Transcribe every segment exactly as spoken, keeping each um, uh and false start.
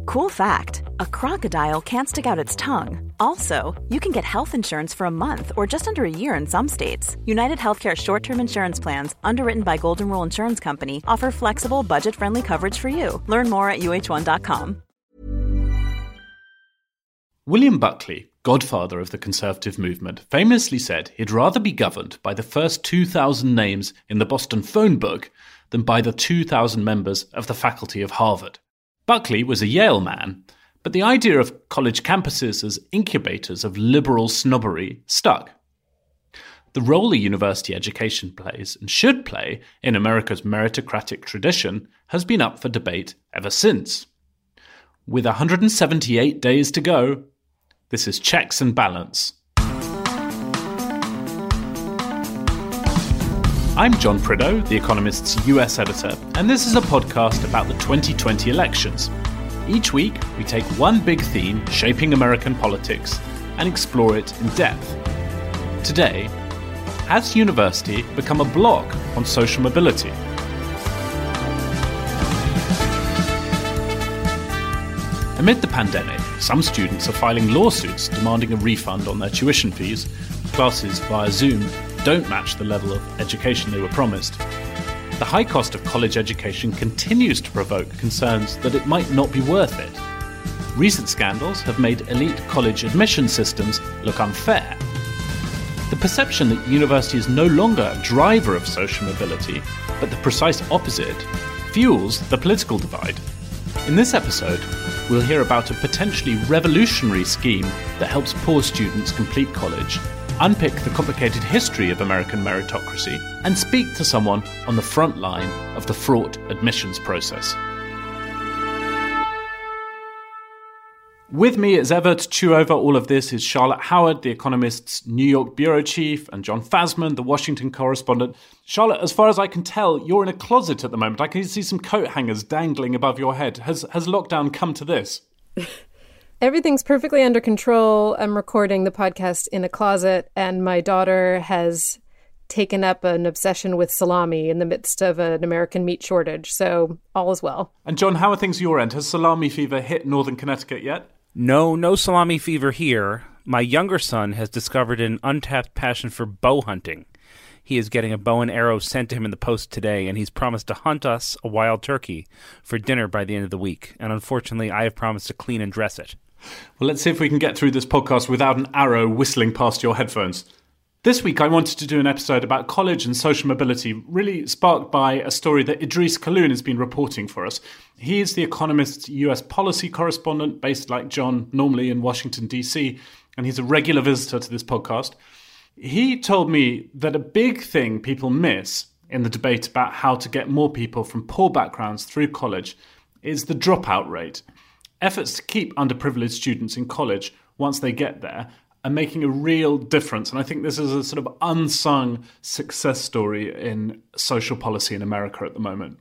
Cool fact, a crocodile can't stick out its tongue. Also, you can get health insurance for a month or just under a year in some states. United Healthcare short-term insurance plans, underwritten by Golden Rule Insurance Company, offer flexible, budget-friendly coverage for you. Learn more at U H one dot com. William Buckley, godfather of the Conservative movement, famously said he'd rather be governed by the first two thousand names in the Boston phone book than by the two thousand members of the faculty of Harvard. Buckley was a Yale man, but the idea of college campuses as incubators of liberal snobbery stuck. The role a university education plays and should play in America's meritocratic tradition has been up for debate ever since. With one hundred seventy-eight days to go, this is Checks and Balance. I'm John Prideaux, The Economist's U S editor, and this is a podcast about the twenty twenty elections. Each week, we take one big theme shaping American politics and explore it in depth. Today, has university become a blog on social mobility? Amid the pandemic, some students are filing lawsuits demanding a refund on their tuition fees. Classes via Zoom don't match the level of education they were promised. The high cost of college education continues to provoke concerns that it might not be worth it. Recent scandals have made elite college admission systems look unfair. The perception that university is no longer a driver of social mobility, but the precise opposite, fuels the political divide. In this episode, we'll hear about a potentially revolutionary scheme that helps poor students complete college, unpick the complicated history of American meritocracy, and speak to someone on the front line of the fraught admissions process. With me as ever to chew over all of this is Charlotte Howard, The Economist's New York bureau chief, and John Fasman, the Washington correspondent. Charlotte, as far as I can tell, you're in a closet at the moment. I can see some coat hangers dangling above your head. Has has lockdown come to this? Everything's perfectly under control. I'm recording the podcast in a closet, and my daughter has taken up an obsession with salami in the midst of an American meat shortage, so all is well. And John, how are things your end? Has salami fever hit northern Connecticut yet? No, no salami fever here. My younger son has discovered an untapped passion for bow hunting. He is getting a bow and arrow sent to him in the post today, and he's promised to hunt us a wild turkey for dinner by the end of the week. And unfortunately, I have promised to clean and dress it. Well, let's see if we can get through this podcast without an arrow whistling past your headphones. This week, I wanted to do an episode about college and social mobility, really sparked by a story that Idris Kaloun has been reporting for us. He is The Economist's U S policy correspondent, based like John, normally in Washington, D C, and he's a regular visitor to this podcast. He told me that a big thing people miss in the debate about how to get more people from poor backgrounds through college is the dropout rate. Efforts to keep underprivileged students in college once they get there are making a real difference. And I think this is a sort of unsung success story in social policy in America at the moment.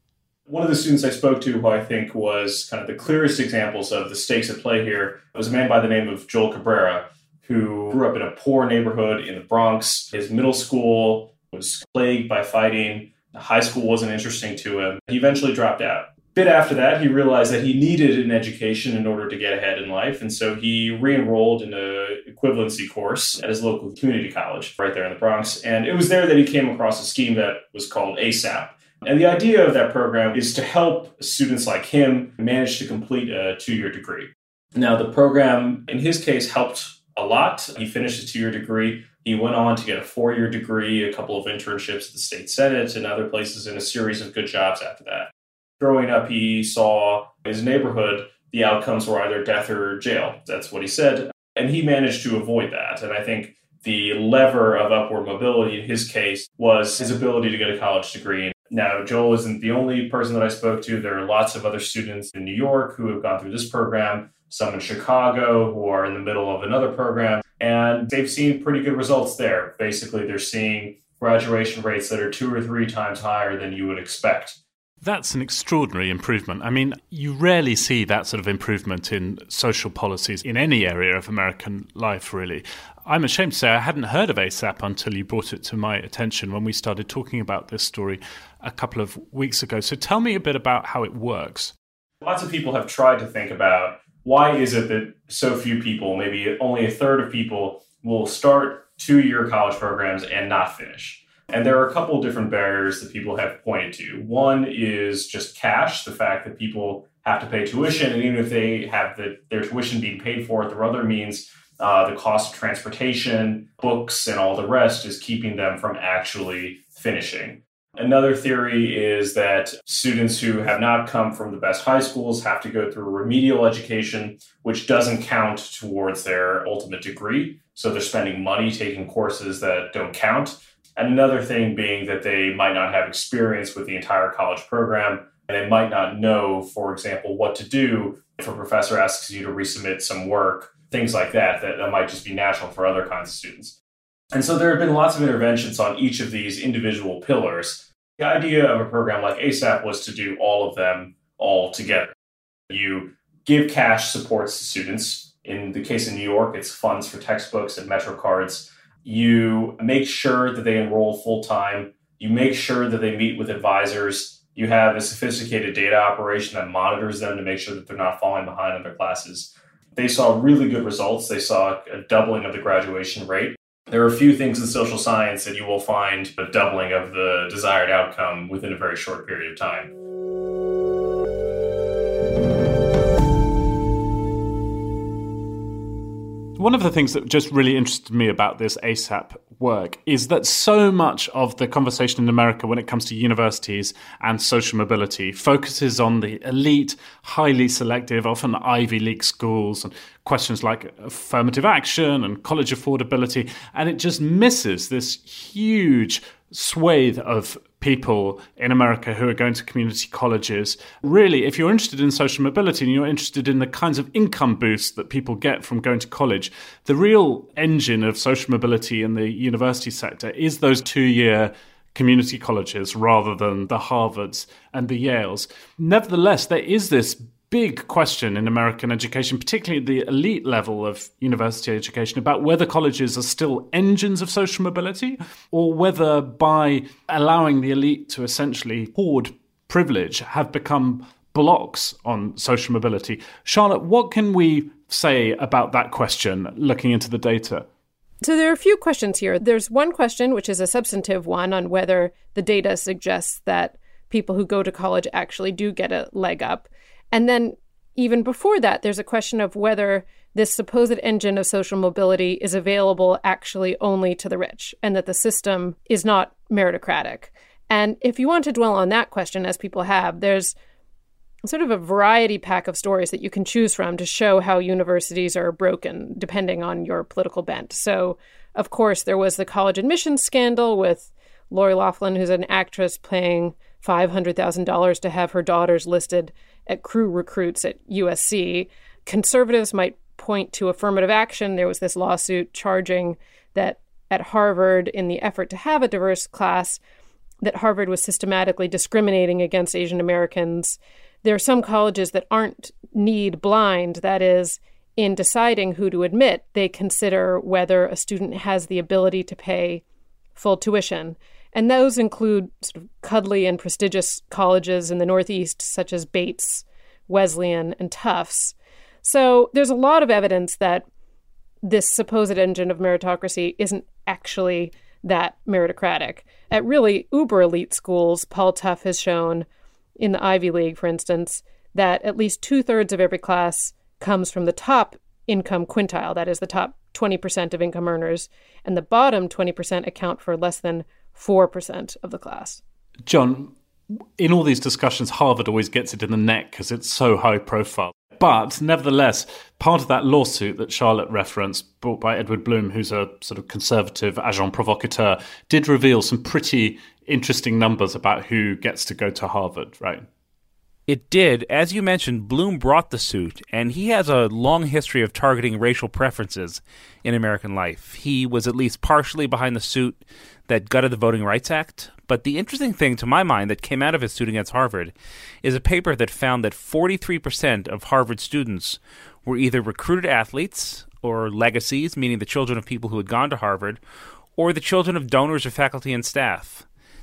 One of the students I spoke to, who I think was kind of the clearest examples of the stakes at play here, was a man by the name of Joel Cabrera, who grew up in a poor neighborhood in the Bronx. His middle school was plagued by fighting. High school wasn't interesting to him. He eventually dropped out. A bit after that, he realized that he needed an education in order to get ahead in life. And so he re-enrolled in an equivalency course at his local community college right there in the Bronx. And it was there that he came across a scheme that was called ASAP. And the idea of that program is to help students like him manage to complete a two-year degree. Now, the program, in his case, helped a lot. He finished his two-year degree. He went on to get a four-year degree, a couple of internships at the state senate and other places, and a series of good jobs after that. Growing up, he saw in his neighborhood, the outcomes were either death or jail. That's what he said. And he managed to avoid that. And I think the lever of upward mobility in his case was his ability to get a college degree. Now, Joel isn't the only person that I spoke to. There are lots of other students in New York who have gone through this program, some in Chicago who are in the middle of another program, and they've seen pretty good results there. Basically, they're seeing graduation rates that are two or three times higher than you would expect. That's an extraordinary improvement. I mean, you rarely see that sort of improvement in social policies in any area of American life, really. I'm ashamed to say I hadn't heard of ASAP until you brought it to my attention when we started talking about this story a couple of weeks ago. So tell me a bit about how it works. Lots of people have tried to think about why is it that so few people, maybe only a third of people, will start two-year college programs and not finish. And there are a couple of different barriers that people have pointed to. One is just cash, the fact that people have to pay tuition, and even if they have the, their tuition being paid for through other means, uh, the cost of transportation, books, and all the rest is keeping them from actually finishing. Another theory is that students who have not come from the best high schools have to go through a remedial education, which doesn't count towards their ultimate degree. So they're spending money taking courses that don't count. And another thing being that they might not have experience with the entire college program, and they might not know, for example, what to do if a professor asks you to resubmit some work, things like that, that, that might just be natural for other kinds of students. And so there have been lots of interventions on each of these individual pillars. The idea of a program like ASAP was to do all of them all together. You give cash supports to students. In the case of New York, it's funds for textbooks and Metro cards. You make sure that they enroll full-time. You make sure that they meet with advisors. You have a sophisticated data operation that monitors them to make sure that they're not falling behind in their classes. They saw really good results. They saw a doubling of the graduation rate. There are a few things in social science that you will find a doubling of the desired outcome within a very short period of time. One of the things that just really interested me about this ASAP work is that so much of the conversation in America when it comes to universities and social mobility focuses on the elite, highly selective, often Ivy League schools, and questions like affirmative action and college affordability. And it just misses this huge swathe of people in America who are going to community colleges. Really, if you're interested in social mobility and you're interested in the kinds of income boosts that people get from going to college, the real engine of social mobility in the university sector is those two-year community colleges rather than the Harvards and the Yales. Nevertheless, there is this big question in American education, particularly at the elite level of university education, about whether colleges are still engines of social mobility or whether by allowing the elite to essentially hoard privilege have become blocks on social mobility. Charlotte, what can we say about that question, looking into the data? So there are a few questions here. There's one question, which is a substantive one, on whether the data suggests that people who go to college actually do get a leg up. And then even before that, there's a question of whether this supposed engine of social mobility is available actually only to the rich and that the system is not meritocratic. And if you want to dwell on that question, as people have, there's sort of a variety pack of stories that you can choose from to show how universities are broken, depending on your political bent. So, of course, there was the college admissions scandal with Lori Loughlin, who's an actress, paying five hundred thousand dollars to have her daughters listed at crew recruits at U S C. Conservatives might point to affirmative action. There was this lawsuit charging that at Harvard, in the effort to have a diverse class, that Harvard was systematically discriminating against Asian Americans. There are some colleges that aren't need blind. That is, in deciding who to admit, they consider whether a student has the ability to pay full tuition. And those include sort of cuddly and prestigious colleges in the Northeast, such as Bates, Wesleyan, and Tufts. So there's a lot of evidence that this supposed engine of meritocracy isn't actually that meritocratic. At really uber elite schools, Paul Tough has shown in the Ivy League, for instance, that at least two-thirds of every class comes from the top income quintile, that is the top twenty percent of income earners, and the bottom twenty percent account for less than four percent of the class. John, in all these discussions, Harvard always gets it in the neck because it's so high profile. But nevertheless, part of that lawsuit that Charlotte referenced, brought by Edward Bloom, who's a sort of conservative agent provocateur, did reveal some pretty interesting numbers about who gets to go to Harvard, right? It did. As you mentioned, Bloom brought the suit, and he has a long history of targeting racial preferences in American life. He was at least partially behind the suit that gutted the Voting Rights Act. But the interesting thing, to my mind, that came out of his suit against Harvard is a paper that found that forty-three percent of Harvard students were either recruited athletes or legacies, meaning the children of people who had gone to Harvard, or the children of donors or faculty and staff.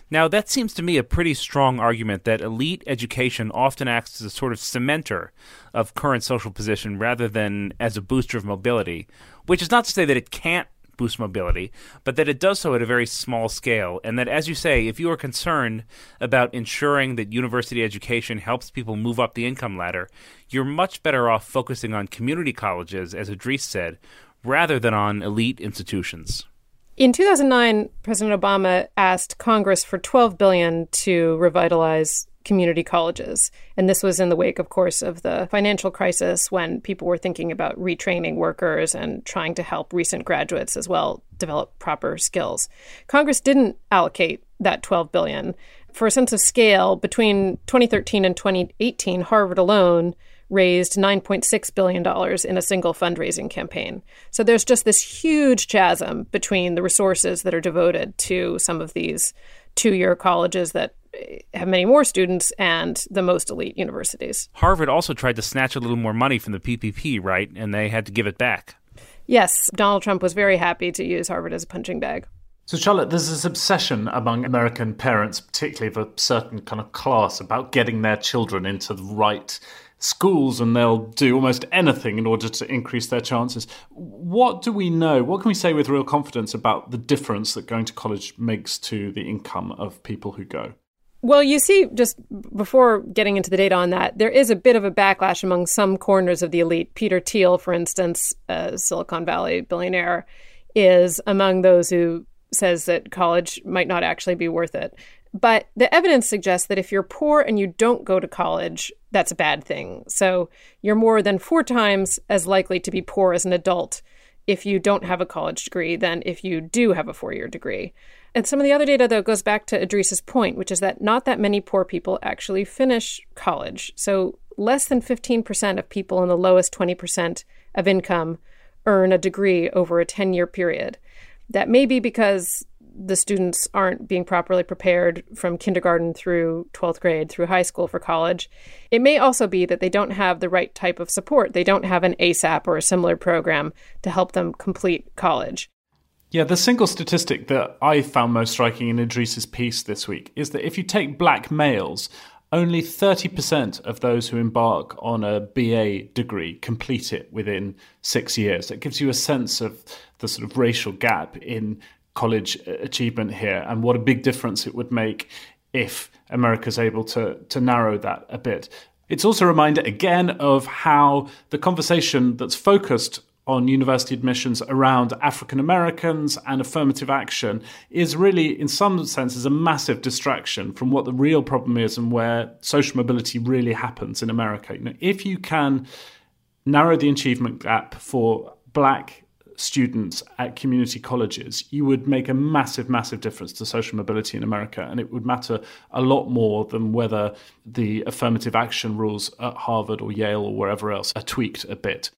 Now, that seems to me a pretty strong argument that elite education often acts as a sort of cementer of current social position rather than as a booster of mobility, which is not to say that it can't boost mobility, but that it does so at a very small scale, and that, as you say, if you are concerned about ensuring that university education helps people move up the income ladder, you're much better off focusing on community colleges, as Idris said, rather than on elite institutions. In two thousand nine, President Obama asked Congress for twelve billion dollars to revitalize community colleges. And this was in the wake, of course, of the financial crisis when people were thinking about retraining workers and trying to help recent graduates as well develop proper skills. Congress didn't allocate that twelve billion dollars. For a sense of scale, between twenty thirteen and twenty eighteen, Harvard alone raised nine point six billion dollars in a single fundraising campaign. So there's just this huge chasm between the resources that are devoted to some of these two-year colleges that have many more students and the most elite universities. Harvard also tried to snatch a little more money from the P P P, right? And they had to give it back. Yes, Donald Trump was very happy to use Harvard as a punching bag. So, Charlotte, there's this obsession among American parents, particularly of a certain kind of class, about getting their children into the right schools, and they'll do almost anything in order to increase their chances. What do we know? What can we say with real confidence about the difference that going to college makes to the income of people who go? Well, you see, just before getting into the data on that, there is a bit of a backlash among some corners of the elite. Peter Thiel, for instance, a Silicon Valley billionaire, is among those who says that college might not actually be worth it. But the evidence suggests that if you're poor and you don't go to college, that's a bad thing. So you're more than four times as likely to be poor as an adult if you don't have a college degree than if you do have a four-year degree. And some of the other data, though, goes back to Idris's point, which is that not that many poor people actually finish college. So less than fifteen percent of people in the lowest twenty percent of income earn a degree over a ten-year period. That may be because the students aren't being properly prepared from kindergarten through twelfth grade, through high school for college. It may also be that they don't have the right type of support. They don't have an ASAP or a similar program to help them complete college. Yeah, the single statistic that I found most striking in Idris's piece this week is that if you take black males, only thirty percent of those who embark on a B A degree complete it within six years. That gives you a sense of the sort of racial gap in college achievement here and what a big difference it would make if America's able to, to narrow that a bit. It's also a reminder, again, of how the conversation that's focused on university admissions around African Americans and affirmative action is really, in some senses, a massive distraction from what the real problem is and where social mobility really happens in America. You know, if you can narrow the achievement gap for black students at community colleges, you would make a massive, massive difference to social mobility in America. And it would matter a lot more than whether the affirmative action rules at Harvard or Yale or wherever else are tweaked a bit.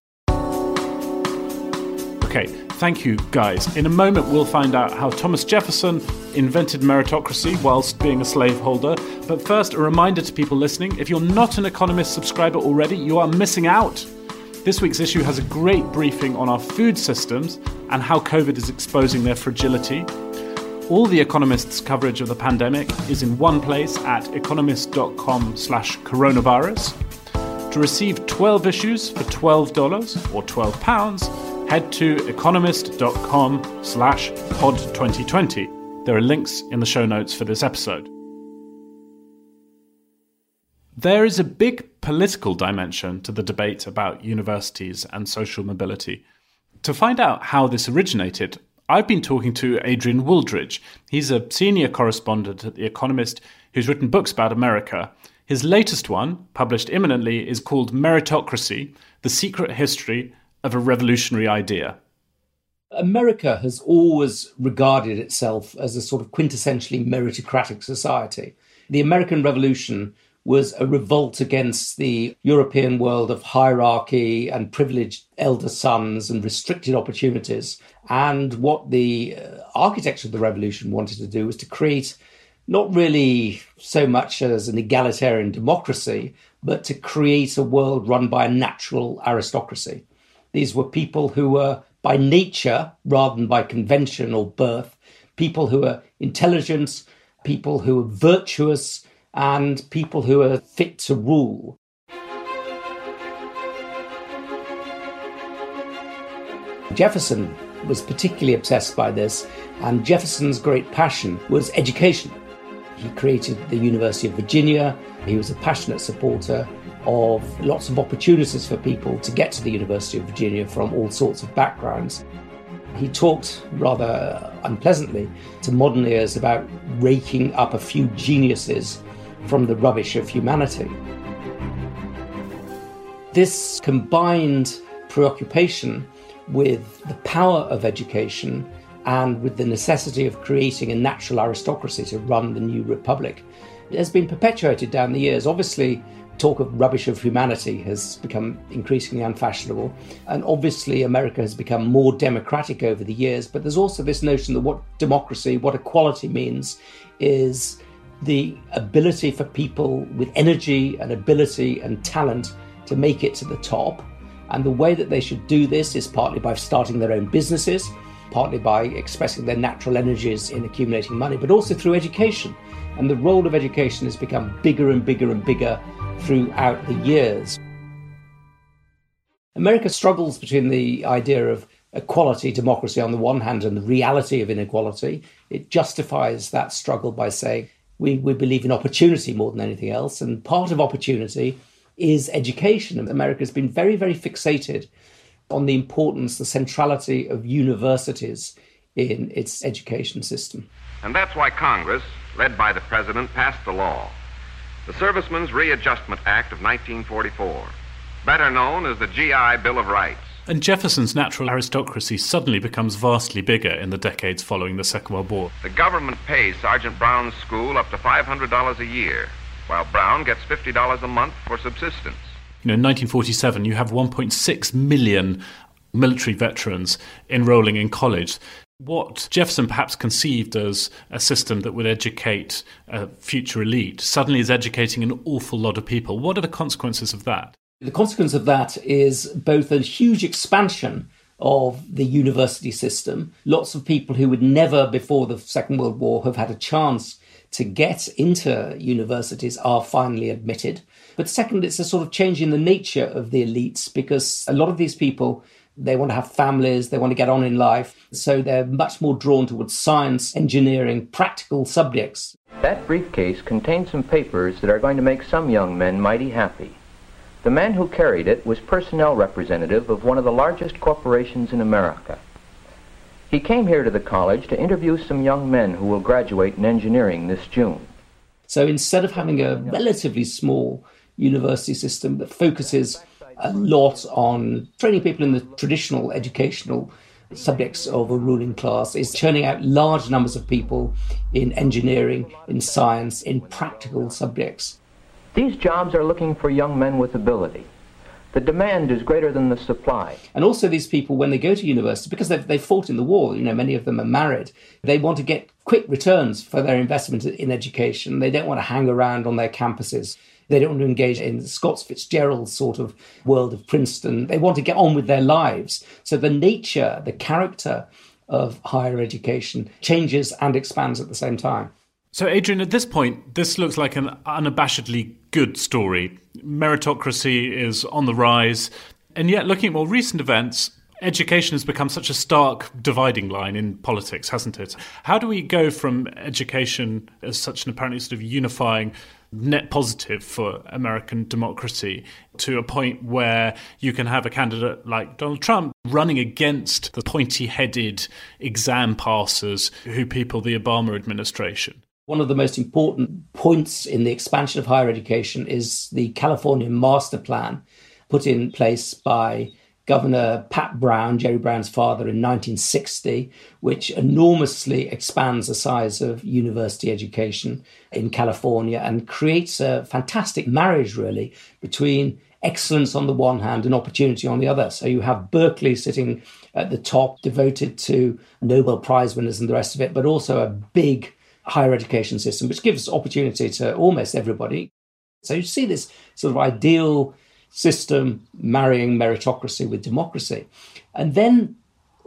Okay, thank you, guys. In a moment, we'll find out how Thomas Jefferson invented meritocracy whilst being a slaveholder. But first, a reminder to people listening, if you're not an Economist subscriber already, you are missing out. This week's issue has a great briefing on our food systems and how COVID is exposing their fragility. All the Economist's coverage of the pandemic is in one place at economist.com slash coronavirus. To receive twelve issues for twelve dollars or twelve pounds, head to economist.com slash pod 2020. There are links in the show notes for this episode. There is a big political dimension to the debate about universities and social mobility. To find out how this originated, I've been talking to Adrian Wooldridge. He's a senior correspondent at The Economist who's written books about America. His latest one, published imminently, is called Meritocracy, The Secret History of a Revolutionary Idea. America has always regarded itself as a sort of quintessentially meritocratic society. The American Revolution was a revolt against the European world of hierarchy and privileged elder sons and restricted opportunities. And what the architects of the revolution wanted to do was to create not really so much as an egalitarian democracy, but to create a world run by a natural aristocracy. These were people who were by nature, rather than by convention or birth, people who were intelligent, people who are virtuous and people who are fit to rule. Jefferson was particularly obsessed by this, and Jefferson's great passion was education. He created the University of Virginia. He was a passionate supporter of lots of opportunities for people to get to the University of Virginia from all sorts of backgrounds. He talked rather unpleasantly to modern ears about raking up a few geniuses from the rubbish of humanity. This combined preoccupation with the power of education and with the necessity of creating a natural aristocracy to run the new republic has been perpetuated down the years. Obviously, talk of rubbish of humanity has become increasingly unfashionable, and obviously America has become more democratic over the years, but there's also this notion that what democracy, what equality means is the ability for people with energy and ability and talent to make it to the top. And the way that they should do this is partly by starting their own businesses, partly by expressing their natural energies in accumulating money, but also through education. And the role of education has become bigger and bigger and bigger throughout the years. America struggles between the idea of equality, democracy on the one hand, and the reality of inequality. It justifies that struggle by saying we, we believe in opportunity more than anything else, and part of opportunity is education. America has been very, very fixated on the importance, the centrality of universities in its education system. And that's why Congress, led by the President, passed the law, the Servicemen's Readjustment Act of nineteen forty-four, better known as the G I Bill of Rights. And Jefferson's natural aristocracy suddenly becomes vastly bigger in the decades following the Second World War. The government pays Sergeant Brown's school up to five hundred dollars a year, while Brown gets fifty dollars a month for subsistence. You know, in nineteen forty-seven, you have one point six million military veterans enrolling in college. What Jefferson perhaps conceived as a system that would educate a future elite suddenly is educating an awful lot of people. What are the consequences of that? The consequence of that is both a huge expansion of the university system. Lots of people who would never before the Second World War have had a chance to get into universities are finally admitted. But second, it's a sort of change in the nature of the elites, because a lot of these people, they want to have families, they want to get on in life, so they're much more drawn towards science, engineering, practical subjects. That briefcase contains some papers that are going to make some young men mighty happy. The man who carried it was personnel representative of one of the largest corporations in America. He came here to the college to interview some young men who will graduate in engineering this June. So instead of having a relatively small university system that focuses a lot on training people in the traditional educational subjects of a ruling class, is churning out large numbers of people in engineering, in science, in practical subjects. These jobs are looking for young men with ability. The demand is greater than the supply. And also these people, when they go to university, because they've, they've fought in the war, you know, many of them are married, they want to get quick returns for their investment in education. They don't want to hang around on their campuses. They don't want to engage in Scott Fitzgerald's sort of world of Princeton. They want to get on with their lives. So the nature, the character of higher education changes and expands at the same time. So, Adrian, at this point, this looks like an unabashedly good story. Meritocracy is on the rise. And yet, looking at more recent events, education has become such a stark dividing line in politics, hasn't it? How do we go from education as such an apparently sort of unifying net positive for American democracy to a point where you can have a candidate like Donald Trump running against the pointy-headed exam passers who people the Obama administration? One of the most important points in the expansion of higher education is the California Master Plan put in place by Governor Pat Brown, Jerry Brown's father, in nineteen sixty, which enormously expands the size of university education in California and creates a fantastic marriage, really, between excellence on the one hand and opportunity on the other. So you have Berkeley sitting at the top, devoted to Nobel Prize winners and the rest of it, but also a big higher education system, which gives opportunity to almost everybody. So you see this sort of ideal system marrying meritocracy with democracy. And then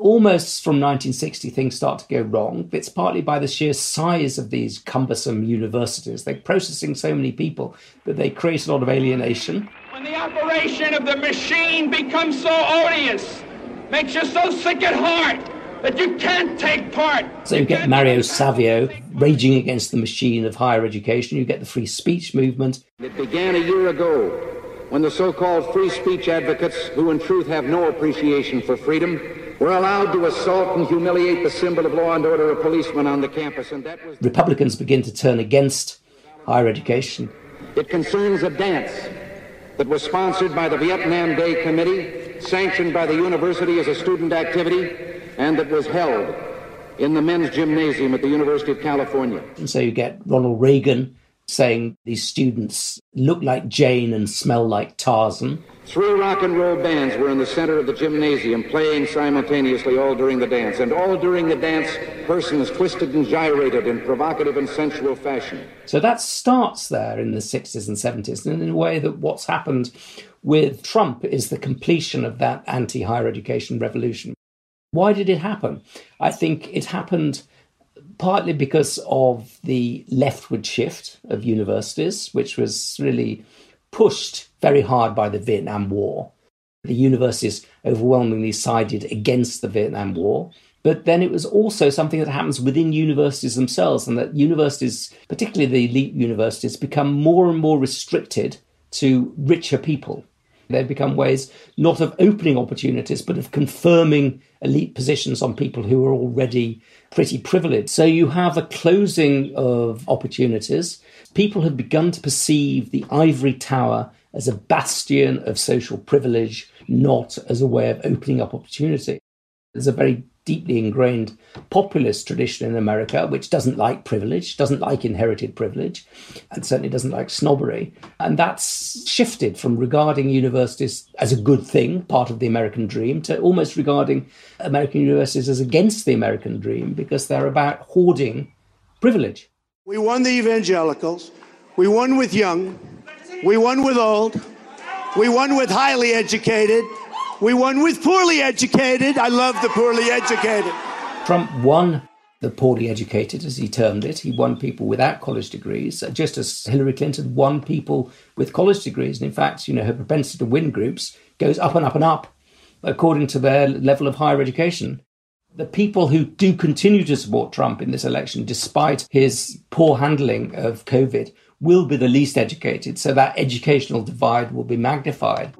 almost from nineteen sixty, things start to go wrong. It's partly by the sheer size of these cumbersome universities. They're processing so many people that they create a lot of alienation. When the operation of the machine becomes so odious, makes you so sick at heart that you can't take part. So you get Mario Savio raging against the machine of higher education. You get the free speech movement. It began a year ago when the so-called free speech advocates, who in truth have no appreciation for freedom, were allowed to assault and humiliate the symbol of law and order, a policeman on the campus. And that was... Republicans begin to turn against higher education. It concerns a dance that was sponsored by the Vietnam Day Committee, sanctioned by the university as a student activity, and that was held in the men's gymnasium at the University of California. And so you get Ronald Reagan saying these students look like Jane and smell like Tarzan. Three rock and roll bands were in the center of the gymnasium, playing simultaneously all during the dance. And all during the dance, persons twisted and gyrated in provocative and sensual fashion. So that starts there in the sixties and seventies. And in a way that what's happened with Trump is the completion of that anti-higher education revolution. Why did it happen? I think it happened partly because of the leftward shift of universities, which was really pushed very hard by the Vietnam War. The universities overwhelmingly sided against the Vietnam War. But then it was also something that happens within universities themselves, and that universities, particularly the elite universities, become more and more restricted to richer people. They become ways not of opening opportunities, but of confirming elite positions on people who are already pretty privileged. So you have a closing of opportunities. People have begun to perceive the ivory tower as a bastion of social privilege, not as a way of opening up opportunity. There's a very deeply ingrained populist tradition in America, which doesn't like privilege, doesn't like inherited privilege, and certainly doesn't like snobbery. And that's shifted from regarding universities as a good thing, part of the American dream, to almost regarding American universities as against the American dream, because they're about hoarding privilege. We won the evangelicals. We won with young. We won with old. We won with highly educated. We won with poorly educated. I love the poorly educated. Trump won the poorly educated, as he termed it. He won people without college degrees, just as Hillary Clinton won people with college degrees. And in fact, you know, her propensity to win groups goes up and up and up according to their level of higher education. The people who do continue to support Trump in this election, despite his poor handling of COVID, will be the least educated. So that educational divide will be magnified.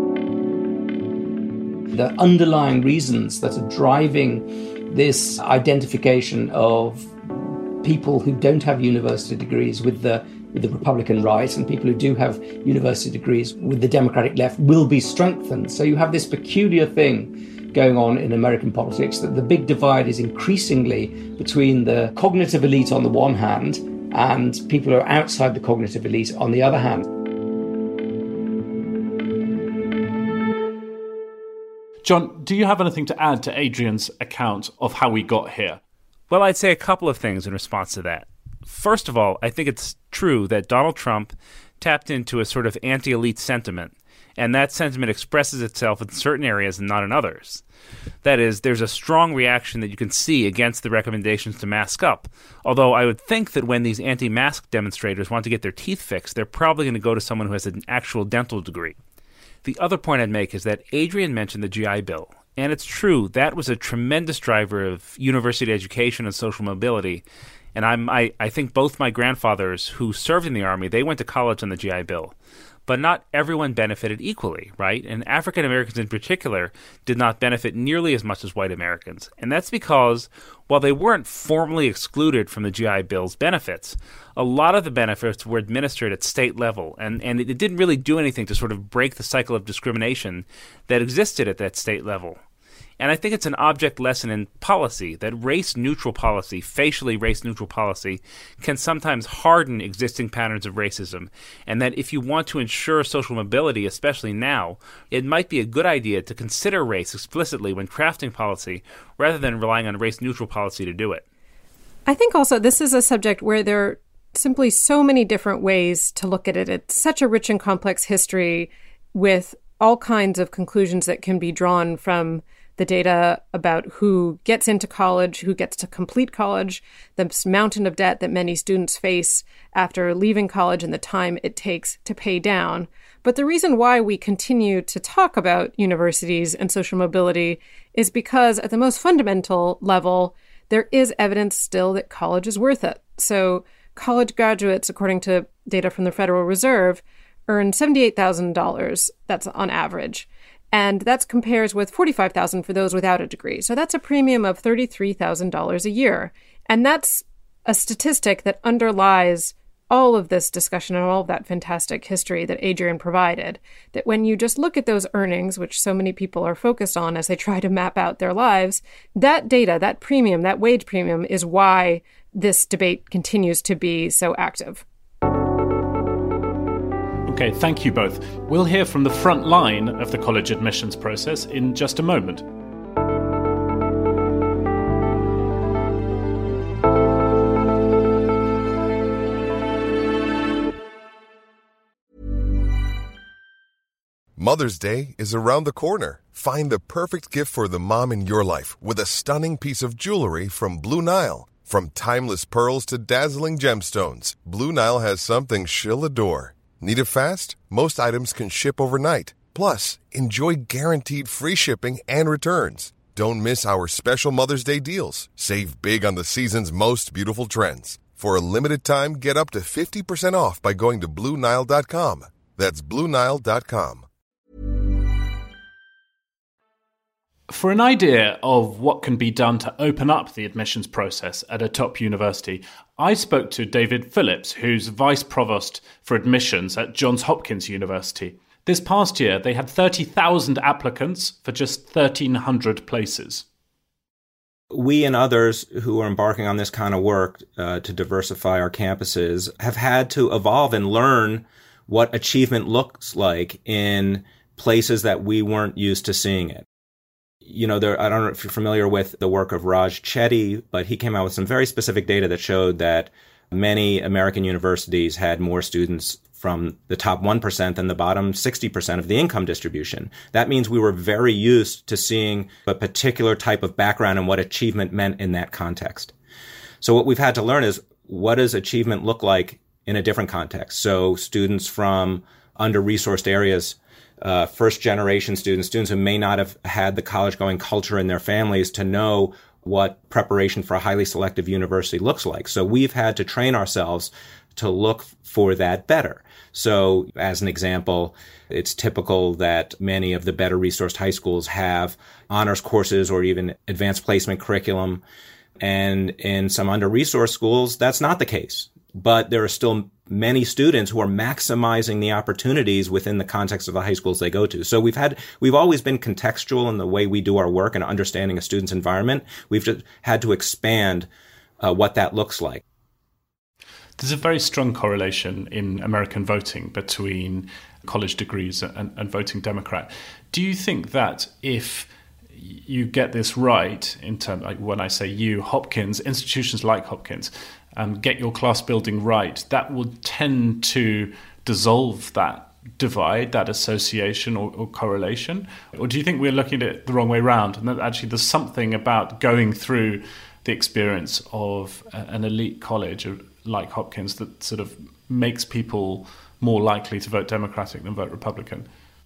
The underlying reasons that are driving this identification of people who don't have university degrees with the with the Republican right and people who do have university degrees with the Democratic left will be strengthened. So you have this peculiar thing going on in American politics, that the big divide is increasingly between the cognitive elite on the one hand and people who are outside the cognitive elite on the other hand. John, do you have anything to add to Adrian's account of how we got here? Well, I'd say a couple of things in response to that. First of all, I think it's true that Donald Trump tapped into a sort of anti-elite sentiment, and that sentiment expresses itself in certain areas and not in others. That is, there's a strong reaction that you can see against the recommendations to mask up, although I would think that when these anti-mask demonstrators want to get their teeth fixed, they're probably going to go to someone who has an actual dental degree. The other point I'd make is that Adrian mentioned the G I Bill, and it's true, that was a tremendous driver of university education and social mobility. And I'm, I, I think both my grandfathers who served in the Army, they went to college on the G I Bill. But not everyone benefited equally, right? And African Americans in particular did not benefit nearly as much as white Americans. And that's because while they weren't formally excluded from the G I Bill's benefits, a lot of the benefits were administered at state level. And, and it didn't really do anything to sort of break the cycle of discrimination that existed at that state level. And I think it's an object lesson in policy that race-neutral policy, facially race-neutral policy, can sometimes harden existing patterns of racism, and that if you want to ensure social mobility, especially now, it might be a good idea to consider race explicitly when crafting policy rather than relying on race-neutral policy to do it. I think also this is a subject where there are simply so many different ways to look at it. It's such a rich and complex history with all kinds of conclusions that can be drawn from the data about who gets into college, who gets to complete college, the mountain of debt that many students face after leaving college and the time it takes to pay down. But the reason why we continue to talk about universities and social mobility is because at the most fundamental level, there is evidence still that college is worth it. So college graduates, according to data from the Federal Reserve, earn seventy-eight thousand dollars. That's on average. And that compares with forty-five thousand dollars for those without a degree. So that's a premium of thirty-three thousand dollars a year. And that's a statistic that underlies all of this discussion and all of that fantastic history that Adrian provided, that when you just look at those earnings, which so many people are focused on as they try to map out their lives, that data, that premium, that wage premium is why this debate continues to be so active. Okay, thank you both. We'll hear from the front line of the college admissions process in just a moment. Mother's Day is around the corner. Find the perfect gift for the mom in your life with a stunning piece of jewelry from Blue Nile. From timeless pearls to dazzling gemstones, Blue Nile has something she'll adore. Need it fast? Most items can ship overnight. Plus, enjoy guaranteed free shipping and returns. Don't miss our special Mother's Day deals. Save big on the season's most beautiful trends. For a limited time, get up to fifty percent off by going to Blue Nile dot com. That's Blue Nile dot com. For an idea of what can be done to open up the admissions process at a top university, I spoke to David Phillips, who's Vice Provost for Admissions at Johns Hopkins University. This past year, they had thirty thousand applicants for just thirteen hundred places. We and others who are embarking on this kind of work uh, to diversify our campuses have had to evolve and learn what achievement looks like in places that we weren't used to seeing it. You know, there, I don't know if you're familiar with the work of Raj Chetty, but he came out with some very specific data that showed that many American universities had more students from the top one percent than the bottom sixty percent of the income distribution. That means we were very used to seeing a particular type of background and what achievement meant in that context. So what we've had to learn is, what does achievement look like in a different context? So students from under-resourced areas, Uh, first-generation students, students who may not have had the college-going culture in their families to know what preparation for a highly selective university looks like. So we've had to train ourselves to look for that better. So as an example, it's typical that many of the better resourced high schools have honors courses or even advanced placement curriculum. And in some under-resourced schools, that's not the case. But there are still many students who are maximizing the opportunities within the context of the high schools they go to. So we've had, we've always been contextual in the way we do our work and understanding a student's environment. We've just had to expand uh, what that looks like. There's a very strong correlation in American voting between college degrees and, and voting Democrat. Do you think that if you get this right, in terms, like when I say you, Hopkins, institutions like Hopkins, um, get your class building right, that would tend to dissolve that divide, that association or, or correlation? Or do you think we're looking at it the wrong way around, and that actually there's something about going through the experience of an elite college like Hopkins that sort of makes people more likely to vote Democratic than vote Republican?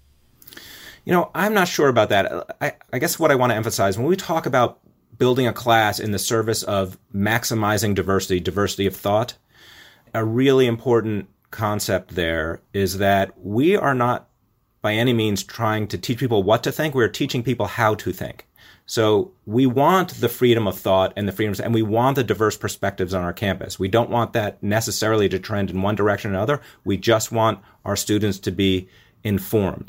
You know, I'm not sure about that. I, I guess what I want to emphasize, when we talk about building a class in the service of maximizing diversity, diversity of thought, a really important concept there is that we are not by any means trying to teach people what to think. We're teaching people how to think. So we want the freedom of thought and the freedoms, and we want the diverse perspectives on our campus. We don't want that necessarily to trend in one direction or another. We just want our students to be informed.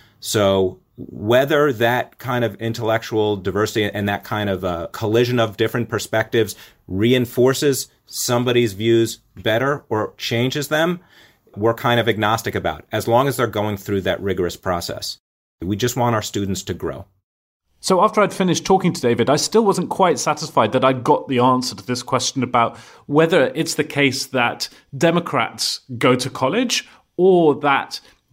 So whether that kind of intellectual diversity and that kind of uh, collision of different perspectives reinforces somebody's views better or changes them, we're kind of agnostic about, as long as they're going through that rigorous process. We just want our students to grow. So after I'd finished talking to David, I still wasn't quite satisfied that I'd got the answer to this question about whether it's the case that Democrats go to college or that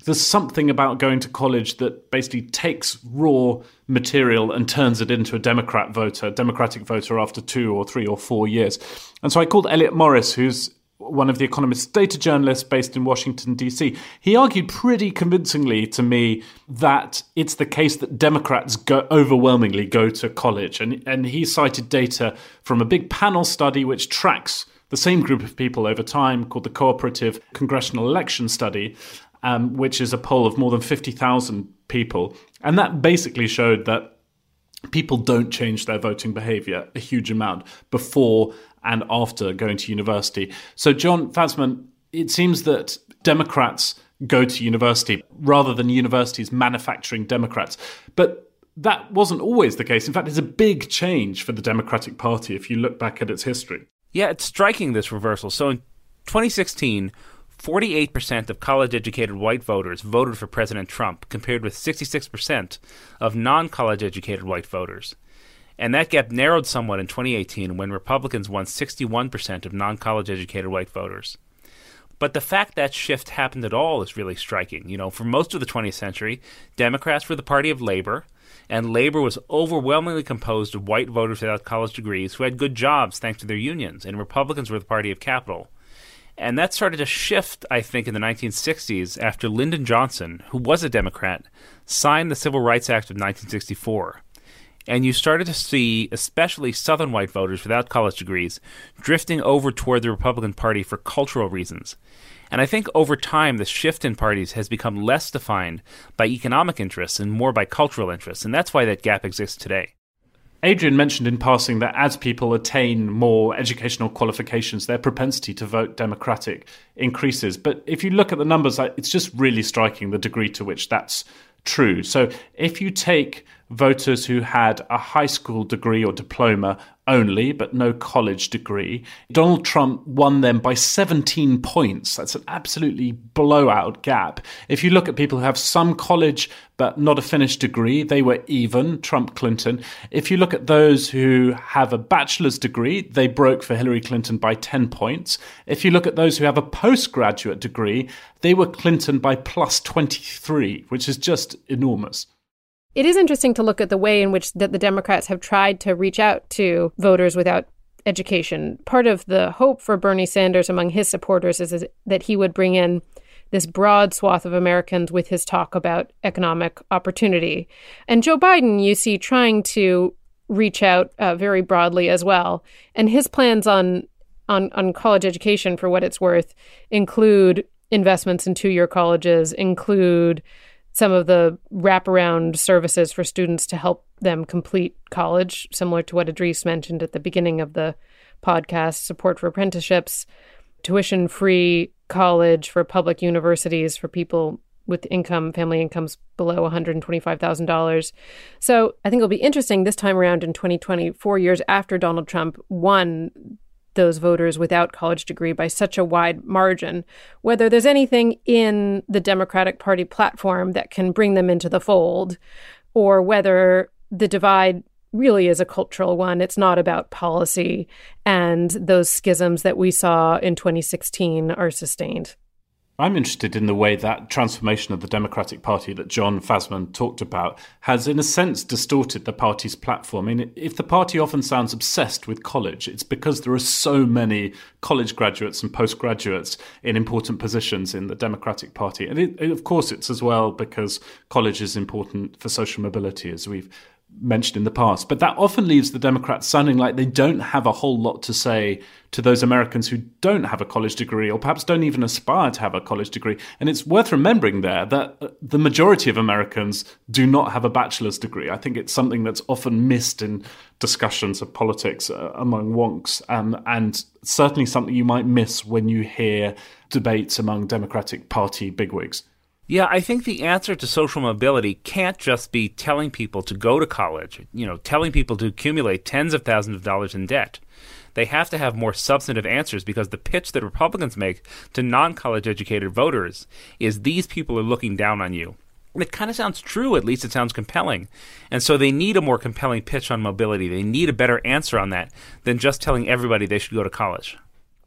there's something about going to college that basically takes raw material and turns it into a Democrat voter, Democratic voter after two or three or four years. And so I called Elliot Morris, who's one of the Economist's data journalists based in Washington, D C. He argued pretty convincingly to me that it's the case that Democrats go overwhelmingly go to college. And, and he cited data from a big panel study which tracks the same group of people over time called the Cooperative Congressional Election Study, um, which is a poll of more than fifty thousand people. And that basically showed that people don't change their voting behavior a huge amount before and after going to university. So, John Fasman, it seems that Democrats go to university rather than universities manufacturing Democrats. But that wasn't always the case. In fact, it's a big change for the Democratic Party if you look back at its history. Yeah, it's striking, this reversal. So in twenty sixteen, forty-eight percent of college-educated white voters voted for President Trump, compared with sixty-six percent of non-college-educated white voters. And that gap narrowed somewhat in twenty eighteen when Republicans won sixty-one percent of non-college-educated white voters. But the fact that shift happened at all is really striking. You know, for most of the twentieth century, Democrats were the party of labor, and labor was overwhelmingly composed of white voters without college degrees who had good jobs thanks to their unions, and Republicans were the party of capital. And that started to shift, I think, in the nineteen sixties after Lyndon Johnson, who was a Democrat, signed the Civil Rights Act of nineteen sixty-four. And you started to see, especially Southern white voters without college degrees, drifting over toward the Republican Party for cultural reasons. And I think over time, the shift in parties has become less defined by economic interests and more by cultural interests. And that's why that gap exists today. Adrian mentioned in passing that as people attain more educational qualifications, their propensity to vote Democratic increases. But if you look at the numbers, it's just really striking the degree to which that's true. So if you take voters who had a high school degree or diploma only, but no college degree, Donald Trump won them by seventeen points. That's an absolutely blowout gap. If you look at people who have some college but not a finished degree, they were even, Trump, Clinton. If you look at those who have a bachelor's degree, they broke for Hillary Clinton by ten points. If you look at those who have a postgraduate degree, they were Clinton by plus twenty-three, which is just enormous. It is interesting to look at the way in which that the Democrats have tried to reach out to voters without education. Part of the hope for Bernie Sanders among his supporters is, is that he would bring in this broad swath of Americans with his talk about economic opportunity. And Joe Biden, you see, trying to reach out uh, very broadly as well. And his plans on, on, on college education, for what it's worth, include investments in two-year colleges, include some of the wraparound services for students to help them complete college, similar to what Idris mentioned at the beginning of the podcast, support for apprenticeships, tuition-free college for public universities for people with income, family incomes below one hundred twenty-five thousand dollars. So I think it'll be interesting this time around in twenty twenty, four years after Donald Trump won those voters without college degree by such a wide margin, whether there's anything in the Democratic Party platform that can bring them into the fold, or whether the divide really is a cultural one. It's not about policy, and those schisms that we saw in twenty sixteen are sustained. I'm interested in the way that transformation of the Democratic Party that John Fasman talked about has, in a sense, distorted the party's platform. I mean, if the party often sounds obsessed with college, it's because there are so many college graduates and postgraduates in important positions in the Democratic Party. And it, of course, it's as well because college is important for social mobility, as we've mentioned in the past. But that often leaves the Democrats sounding like they don't have a whole lot to say to those Americans who don't have a college degree, or perhaps don't even aspire to have a college degree. And it's worth remembering there that the majority of Americans do not have a bachelor's degree. I think it's something that's often missed in discussions of politics uh, among wonks, um, and certainly something you might miss when you hear debates among Democratic Party bigwigs. Yeah, I think the answer to social mobility can't just be telling people to go to college, you know, telling people to accumulate tens of thousands of dollars in debt. They have to have more substantive answers, because the pitch that Republicans make to non-college educated voters is these people are looking down on you. And it kind of sounds true, at least it sounds compelling. And so they need a more compelling pitch on mobility. They need a better answer on that than just telling everybody they should go to college.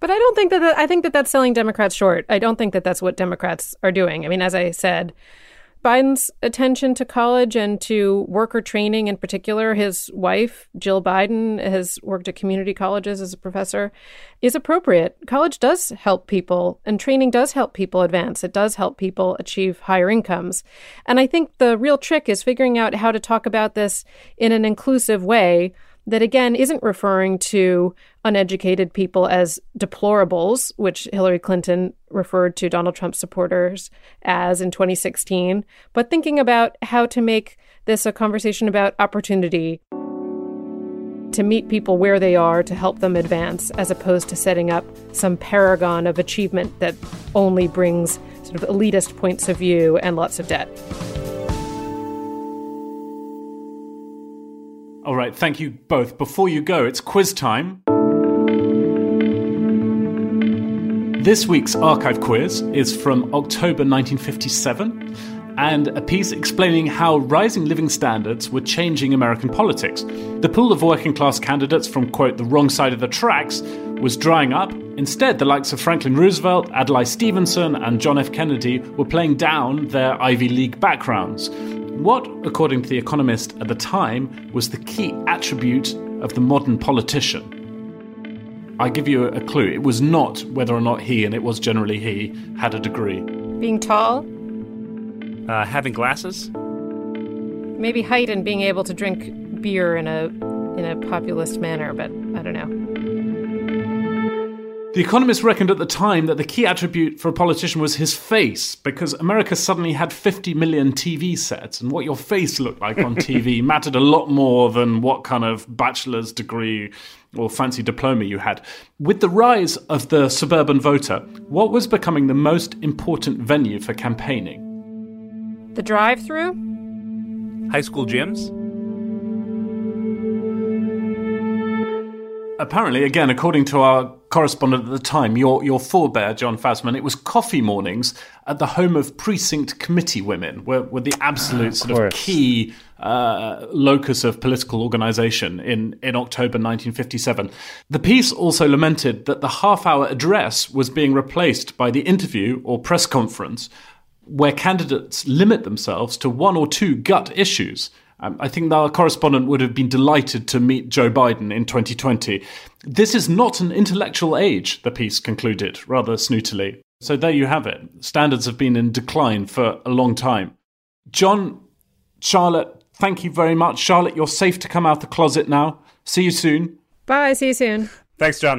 But I don't think that, that I think that that's selling Democrats short. I don't think that that's what Democrats are doing. I mean, as I said, Biden's attention to college and to worker training in particular, his wife, Jill Biden, has worked at community colleges as a professor, is appropriate. College does help people, and training does help people advance. It does help people achieve higher incomes. And I think the real trick is figuring out how to talk about this in an inclusive way that, again, isn't referring to uneducated people as deplorables, which Hillary Clinton referred to Donald Trump supporters as in twenty sixteen, but thinking about how to make this a conversation about opportunity, to meet people where they are, to help them advance, as opposed to setting up some paragon of achievement that only brings sort of elitist points of view and lots of debt. All right, thank you both. Before you go, it's quiz time. This week's archive quiz is from October nineteen fifty-seven, and a piece explaining how rising living standards were changing American politics. The pool of working-class candidates from, quote, the wrong side of the tracks was drying up. Instead, the likes of Franklin Roosevelt, Adlai Stevenson, and John F. Kennedy were playing down their Ivy League backgrounds. What, according to The Economist at the time, was the key attribute of the modern politician? I give you a clue. It was not whether or not he, and it was generally he, had a degree. Being tall? Uh, having glasses? Maybe height and being able to drink beer in a in a populist manner, but I don't know. The Economist reckoned at the time that the key attribute for a politician was his face, because America suddenly had fifty million T V sets, and what your face looked like on T V mattered a lot more than what kind of bachelor's degree or fancy diploma you had. With the rise of the suburban voter, what was becoming the most important venue for campaigning? The drive-through? High school gyms? Apparently, again, according to our correspondent at the time, your your forebear, John Fasman, it was coffee mornings at the home of precinct committee women, were, were the absolute of sort course. of key uh, locus of political organisation in, in October nineteen fifty-seven. The piece also lamented that the half-hour address was being replaced by the interview or press conference, where candidates limit themselves to one or two gut issues. Um, I think our correspondent would have been delighted to meet Joe Biden in twenty twenty. This is not an intellectual age, the piece concluded, rather snootily. So there you have it. Standards have been in decline for a long time. John, Charlotte, thank you very much. Charlotte, you're safe to come out the closet now. See you soon. Bye, see you soon. Thanks, John.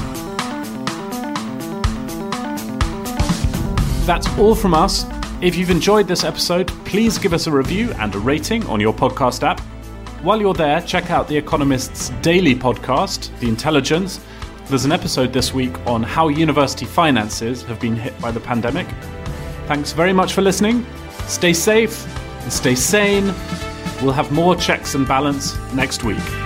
That's all from us. If you've enjoyed this episode, please give us a review and a rating on your podcast app. While you're there, check out The Economist's daily podcast, The Intelligence. There's an episode this week on how university finances have been hit by the pandemic. Thanks very much for listening. Stay safe and stay sane. We'll have more checks and balance next week.